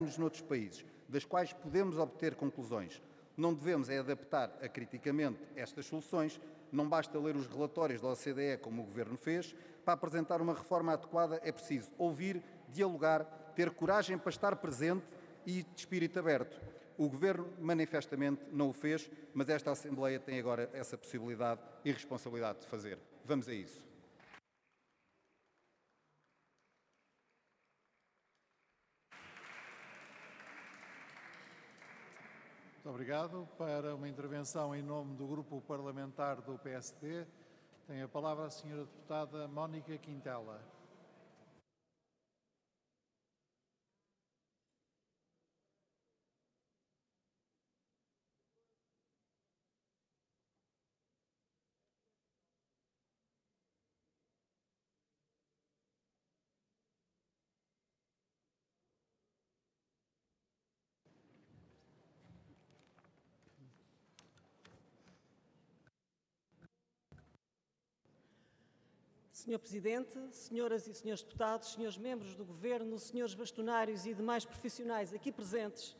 noutros países, das quais podemos obter conclusões. Não devemos é adaptar acriticamente estas soluções, não basta ler os relatórios da OCDE como o Governo fez. Para apresentar uma reforma adequada é preciso ouvir, dialogar, ter coragem para estar presente e de espírito aberto. O Governo manifestamente não o fez, mas esta Assembleia tem agora essa possibilidade e responsabilidade de fazer. Vamos a isso. Muito obrigado. Para uma intervenção em nome do Grupo Parlamentar do PSD, tem a palavra a Sra. Deputada Mónica Quintela. Senhor Presidente, senhoras e senhores deputados, senhores membros do Governo, senhores bastonários e demais profissionais aqui presentes,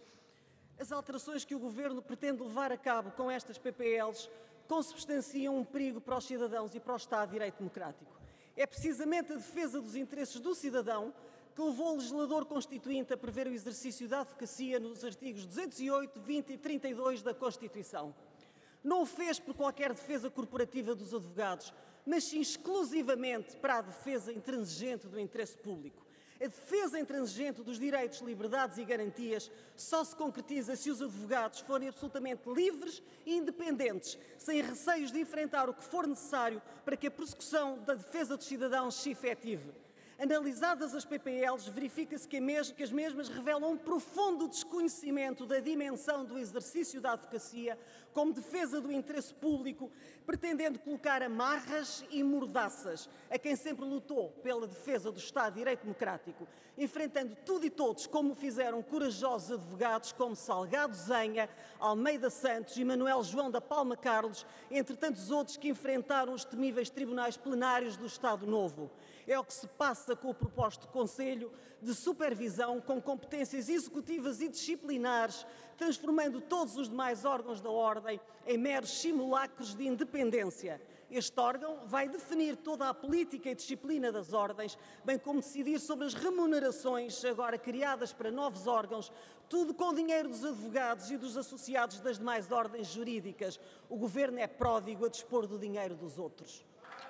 as alterações que o Governo pretende levar a cabo com estas PPLs consubstanciam um perigo para os cidadãos e para o Estado de Direito Democrático. É precisamente a defesa dos interesses do cidadão que levou o legislador constituinte a prever o exercício da advocacia nos artigos 208, 20 e 32 da Constituição. Não o fez por qualquer defesa corporativa dos advogados, mas sim exclusivamente para a defesa intransigente do interesse público. A defesa intransigente dos direitos, liberdades e garantias só se concretiza se os advogados forem absolutamente livres e independentes, sem receios de enfrentar o que for necessário para que a prossecução da defesa dos cidadãos se efetive. Analisadas as PPLs, verifica-se que as mesmas revelam um profundo desconhecimento da dimensão do exercício da advocacia como defesa do interesse público, pretendendo colocar amarras e mordaças a quem sempre lutou pela defesa do Estado de Direito Democrático, enfrentando tudo e todos como fizeram corajosos advogados como Salgado Zenha, Almeida Santos e Manuel João da Palma Carlos, entre tantos outros que enfrentaram os temíveis tribunais plenários do Estado Novo. É o que se passa com o proposto Conselho de Supervisão com competências executivas e disciplinares, transformando todos os demais órgãos da Ordem em meros simulacros de independência. Este órgão vai definir toda a política e disciplina das ordens, bem como decidir sobre as remunerações agora criadas para novos órgãos, tudo com o dinheiro dos advogados e dos associados das demais ordens jurídicas. O Governo é pródigo a dispor do dinheiro dos outros.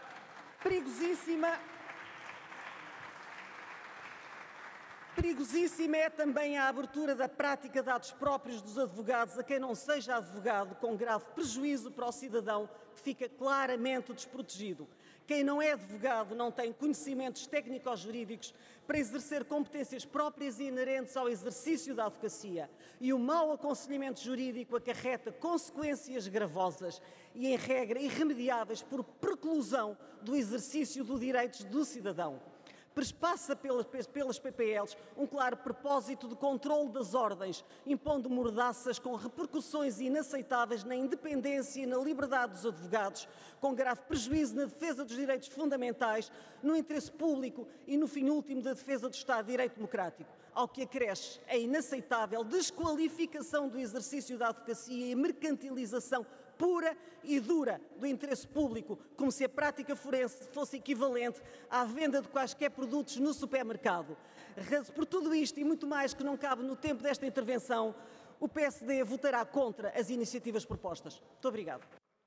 Perigosíssima é também a abertura da prática de atos próprios dos advogados a quem não seja advogado, com grave prejuízo para o cidadão que fica claramente desprotegido. Quem não é advogado não tem conhecimentos técnico-jurídicos para exercer competências próprias e inerentes ao exercício da advocacia. E o mau aconselhamento jurídico acarreta consequências gravosas e, em regra, irremediáveis por preclusão do exercício dos direitos do cidadão. Perspassa pelas PPLs um claro propósito de controle das ordens, impondo mordaças com repercussões inaceitáveis na independência e na liberdade dos advogados, com grave prejuízo na defesa dos direitos fundamentais, no interesse público e, no fim último, da defesa do Estado de Direito Democrático. Ao que acresce a inaceitável desqualificação do exercício da advocacia e mercantilização pura e dura do interesse público, como se a prática forense fosse equivalente à venda de quaisquer produtos no supermercado. Por tudo isto e muito mais que não cabe no tempo desta intervenção, o PSD votará contra as iniciativas propostas. Muito obrigado.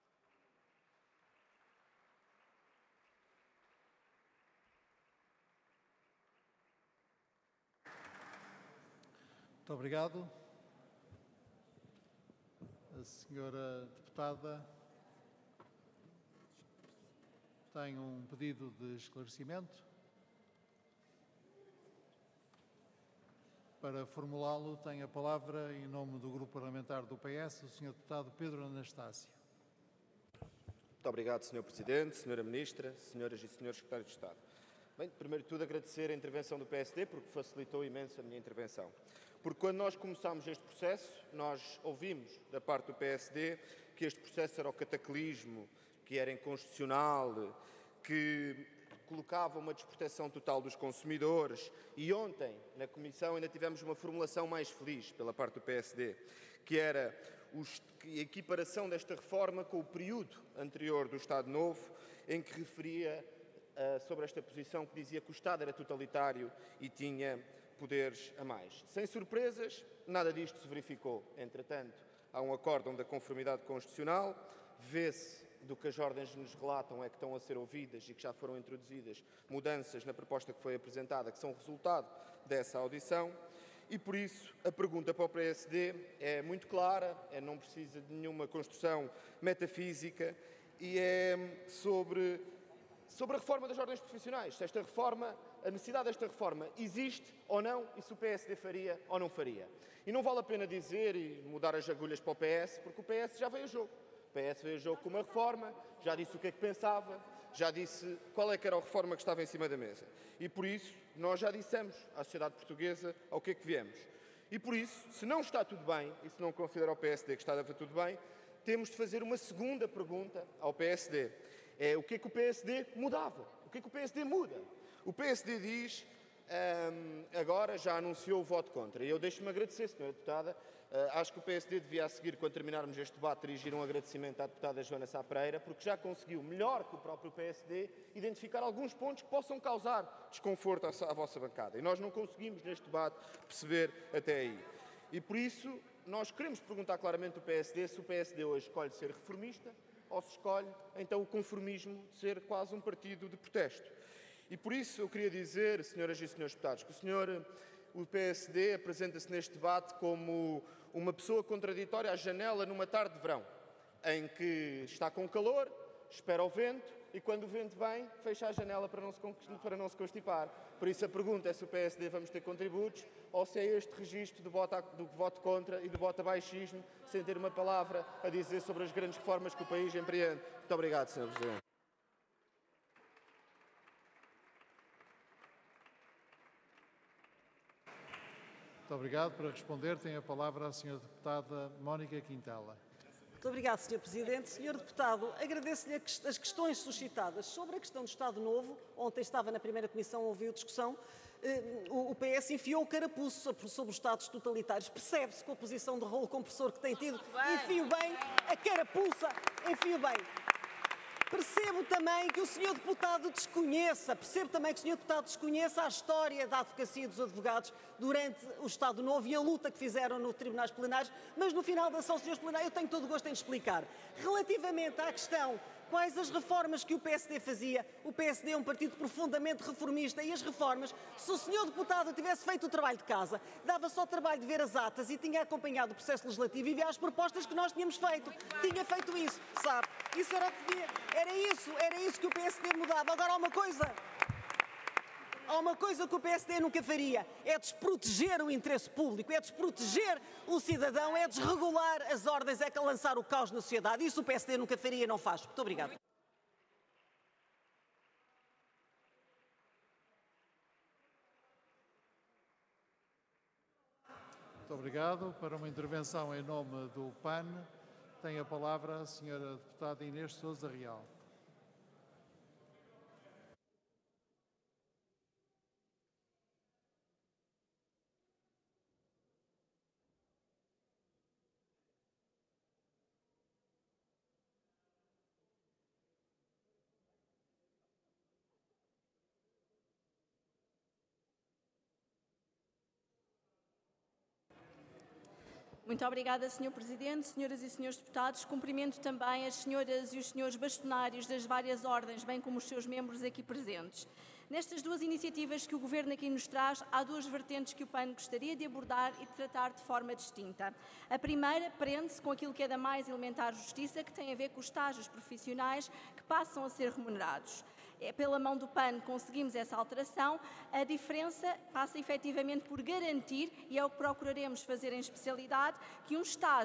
Muito obrigado. A senhora deputada tem um pedido de esclarecimento. Para formulá-lo, tem a palavra, em nome do Grupo Parlamentar do PS, o senhor deputado Pedro Anastácio. Muito obrigado, Sr. Presidente, Sra. Ministra, senhoras e senhores secretários de Estado. Bem, primeiro de tudo, agradecer a intervenção do PSD, porque facilitou imenso a minha intervenção. Porque quando nós começámos este processo, nós ouvimos da parte do PSD que este processo era o cataclismo, que era inconstitucional, que colocava uma desproteção total dos consumidores, e ontem, na Comissão, ainda tivemos uma formulação mais feliz pela parte do PSD, que era a equiparação desta reforma com o período anterior do Estado Novo, em que referia sobre esta posição que dizia que o Estado era totalitário e tinha poderes a mais. Sem surpresas, nada disto se verificou. Entretanto, há um acórdão da conformidade constitucional, vê-se do que as ordens nos relatam é que estão a ser ouvidas e que já foram introduzidas mudanças na proposta que foi apresentada, que são resultado dessa audição, e por isso a pergunta para o PSD é muito clara, não precisa de nenhuma construção metafísica, e é sobre a reforma das ordens profissionais. Se esta reforma, a necessidade desta reforma existe ou não, e se o PSD faria ou não faria. E não vale a pena dizer e mudar as agulhas para o PS, porque o PS já veio a jogo. O PS veio a jogo com uma reforma, já disse o que é que pensava, já disse qual é que era a reforma que estava em cima da mesa. E por isso, nós já dissemos à sociedade portuguesa ao que é que viemos. E por isso, se não está tudo bem, e se não considera o PSD que estava tudo bem, temos de fazer uma segunda pergunta ao PSD. É o que é que o PSD mudava? O que é que o PSD muda? O PSD diz, agora já anunciou o voto contra. E eu deixo-me agradecer, Sra. Deputada. Acho que o PSD devia, a seguir, quando terminarmos este debate, dirigir um agradecimento à deputada Joana Sá Pereira, porque já conseguiu, melhor que o próprio PSD, identificar alguns pontos que possam causar desconforto à vossa bancada. E nós não conseguimos, neste debate, perceber até aí. E por isso, nós queremos perguntar claramente ao PSD se o PSD hoje escolhe ser reformista ou se escolhe, então, o conformismo de ser quase um partido de protesto. E por isso eu queria dizer, senhoras e senhores deputados, que o PSD apresenta-se neste debate como uma pessoa contraditória à janela numa tarde de verão, em que está com calor, espera o vento e quando o vento vem, fecha a janela para não se constipar. Por isso a pergunta é se o PSD vamos ter contributos ou se é este registro do voto contra e do voto a baixismo, sem ter uma palavra a dizer sobre as grandes reformas que o país empreende. Muito obrigado, Sr. Presidente. Muito obrigado. Para responder, tem a palavra a Sra. Deputada Mónica Quintela. Muito obrigado, Sr. Presidente. Sr. Deputado, agradeço-lhe as questões suscitadas sobre a questão do Estado Novo. Ontem estava na primeira comissão, ouviu discussão. O PS enfiou o carapuço sobre os Estados totalitários. Percebe-se com a posição de rolo compressor que tem tido. Enfio bem a carapuça, enfio bem. Percebo também que o Sr. Deputado desconheça a história da advocacia dos advogados durante o Estado Novo e a luta que fizeram nos tribunais plenários, mas no final da sessão, Srs. Plenários, eu tenho todo o gosto em explicar. Relativamente à questão quais as reformas que o PSD fazia, o PSD é um partido profundamente reformista e as reformas, se o Sr. Deputado tivesse feito o trabalho de casa, dava só o trabalho de ver as atas e tinha acompanhado o processo legislativo e ver as propostas que nós tínhamos feito. Tinha feito isso, sabe? Isso era o que devia. Era isso que o PSD mudava. Agora há uma coisa que o PSD nunca faria, é desproteger o interesse público, é desproteger o cidadão, é desregular as ordens, é lançar o caos na sociedade. Isso o PSD nunca faria e não faz. Muito obrigado. Muito obrigado. Para uma intervenção em nome do PAN, tem a palavra a Sra. Deputada Inês Sousa Real. Muito obrigada, Sr. Presidente, senhoras e senhores deputados. Cumprimento também as senhoras e os senhores bastonários das várias ordens, bem como os seus membros aqui presentes. Nestas duas iniciativas que o Governo aqui nos traz, há duas vertentes que o PAN gostaria de abordar e de tratar de forma distinta. A primeira prende-se com aquilo que é da mais elementar justiça, que tem a ver com os estágios profissionais que passam a ser remunerados. Pela mão do PAN conseguimos essa alteração, a diferença passa efetivamente por garantir, e é o que procuraremos fazer em especialidade, que um estágio que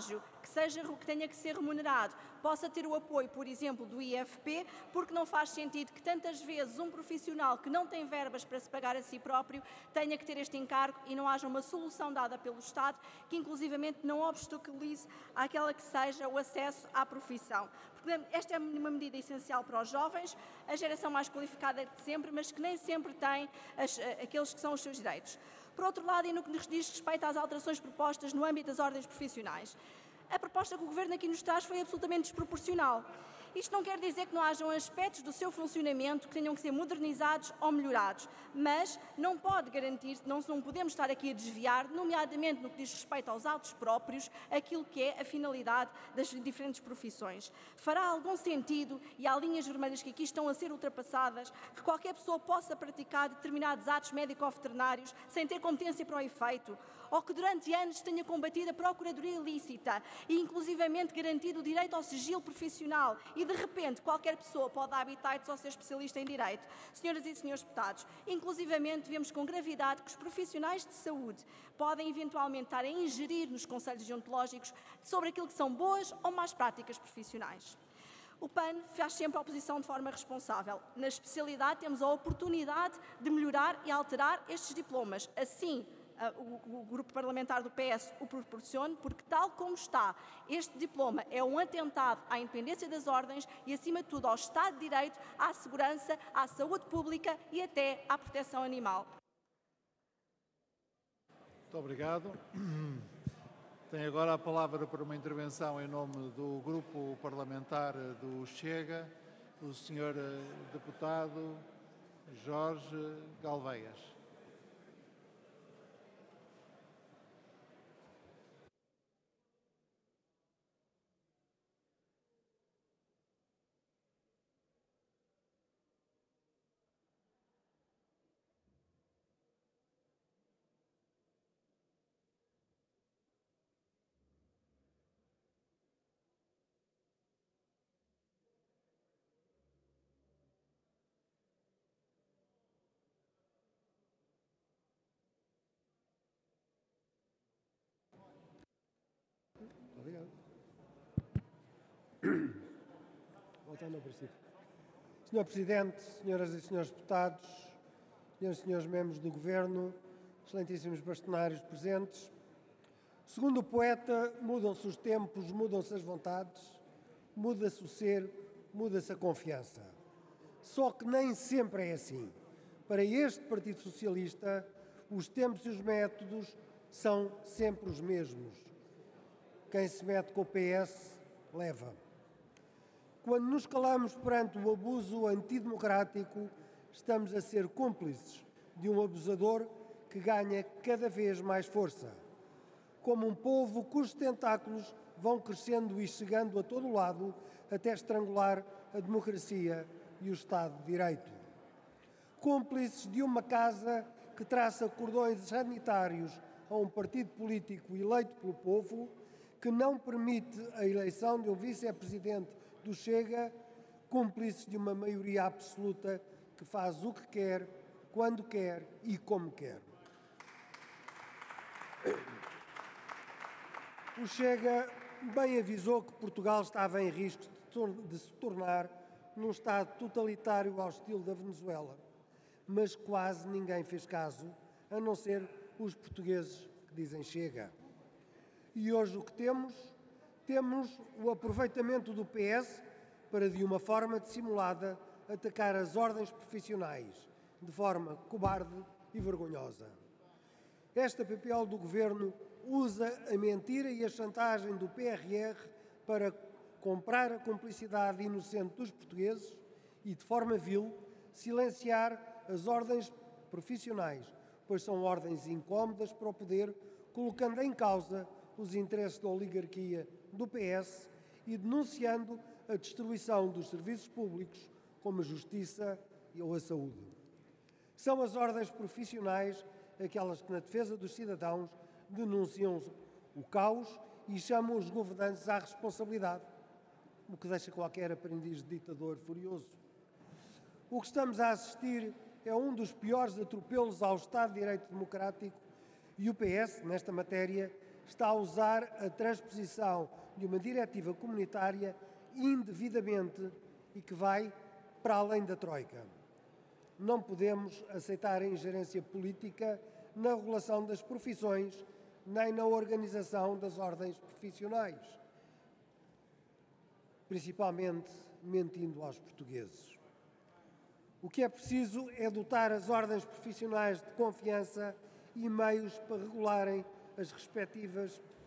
que tenha que ser remunerado possa ter o apoio, por exemplo, do IFP, porque não faz sentido que tantas vezes um profissional que não tem verbas para se pagar a si próprio tenha que ter este encargo e não haja uma solução dada pelo Estado que inclusivamente não obstaculize aquela que seja o acesso à profissão. Porque esta é uma medida essencial para os jovens, a geração mais qualificada de sempre, mas que nem sempre tem aqueles que são os seus direitos. Por outro lado, e no que diz respeito às alterações propostas no âmbito das ordens profissionais, a proposta que o Governo aqui nos traz foi absolutamente desproporcional. Isto não quer dizer que não hajam aspectos do seu funcionamento que tenham que ser modernizados ou melhorados, mas não pode garantir, não podemos estar aqui a desviar, nomeadamente no que diz respeito aos autos próprios, aquilo que é a finalidade das diferentes profissões. Fará algum sentido, e há linhas vermelhas que aqui estão a ser ultrapassadas, que qualquer pessoa possa praticar determinados atos médico-veterinários sem ter competência para o efeito? Ou que durante anos tenha combatido a procuradoria ilícita e inclusivamente garantido o direito ao sigilo profissional e de repente qualquer pessoa pode dar habitats ou ser especialista em direito. Senhoras e senhores deputados, inclusivamente vemos com gravidade que os profissionais de saúde podem eventualmente estar a ingerir nos conselhos deontológicos sobre aquilo que são boas ou más práticas profissionais. O PAN faz sempre a oposição de forma responsável. Na especialidade temos a oportunidade de melhorar e alterar estes diplomas. Assim, o grupo parlamentar do PS o proporciona, porque tal como está, este diploma é um atentado à independência das ordens e, acima de tudo, ao Estado de Direito, à segurança, à saúde pública e até à proteção animal. Muito obrigado. Tem agora a palavra para uma intervenção em nome do grupo parlamentar do Chega, o Sr. Deputado Jorge Galveias. Obrigado. Voltando ao princípio. Senhor Presidente, senhoras e senhores deputados, senhoras e senhores membros do Governo, excelentíssimos bastonários presentes, segundo o poeta, mudam-se os tempos, mudam-se as vontades, muda-se o ser, muda-se a confiança. Só que nem sempre é assim. Para este Partido Socialista, os tempos e os métodos são sempre os mesmos. Quem se mete com o PS, leva. Quando nos calamos perante o abuso antidemocrático, estamos a ser cúmplices de um abusador que ganha cada vez mais força. Como um polvo cujos tentáculos vão crescendo e chegando a todo lado até estrangular a democracia e o Estado de Direito. Cúmplices de uma casa que traça cordões sanitários a um partido político eleito pelo povo, que não permite a eleição de um vice-presidente do Chega, cúmplices de uma maioria absoluta que faz o que quer, quando quer e como quer. O Chega bem avisou que Portugal estava em risco de se tornar num Estado totalitário ao estilo da Venezuela, mas quase ninguém fez caso, a não ser os portugueses que dizem Chega. E hoje o que temos? Temos o aproveitamento do PS para, de uma forma dissimulada, atacar as ordens profissionais, de forma cobarde e vergonhosa. Esta PPL do Governo usa a mentira e a chantagem do PRR para comprar a cumplicidade inocente dos portugueses e, de forma vil, silenciar as ordens profissionais, pois são ordens incómodas para o poder, colocando em causa os interesses da oligarquia do PS e denunciando a destruição dos serviços públicos, como a justiça ou a saúde. São as ordens profissionais aquelas que, na defesa dos cidadãos, denunciam o caos e chamam os governantes à responsabilidade, o que deixa qualquer aprendiz de ditador furioso. O que estamos a assistir é um dos piores atropelos ao Estado de Direito Democrático e o PS, nesta matéria, está a usar a transposição de uma diretiva comunitária indevidamente e que vai para além da Troika. Não podemos aceitar a ingerência política na regulação das profissões nem na organização das ordens profissionais, principalmente mentindo aos portugueses. O que é preciso é dotar as ordens profissionais de confiança e meios para regularem as respectivas